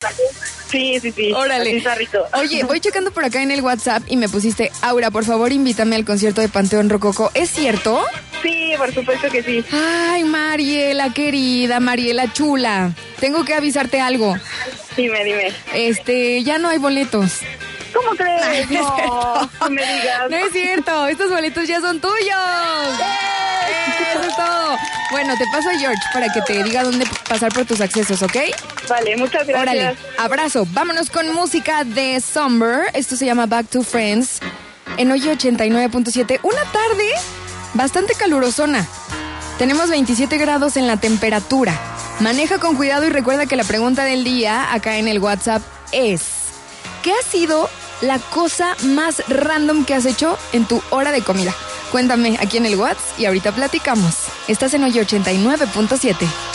Sí. Órale. Un zarrito. Oye, voy checando por acá en el WhatsApp y me pusiste, Aura, por favor, invítame al concierto de Panteón Rococó. ¿Es cierto? Sí, por supuesto que sí. Ay, Mariela, querida, Mariela chula. Tengo que avisarte algo. Dime. Ya no hay boletos. ¿Cómo crees? No, No me digas. No es cierto, estos boletos ya son tuyos. Eso es todo. Bueno, te paso a George para que te diga dónde pasar por tus accesos, ¿ok? Vale, muchas gracias. Órale, abrazo. Vámonos con música de Summer. Esto se llama Back to Friends en hoy 89.7. Una tarde bastante calurosona. Tenemos 27 grados en la temperatura. Maneja con cuidado y recuerda que la pregunta del día acá en el WhatsApp es: ¿qué ha sido la cosa más random que has hecho en tu hora de comida? Cuéntame aquí en el WhatsApp y ahorita platicamos. Estás en hoy 89.7.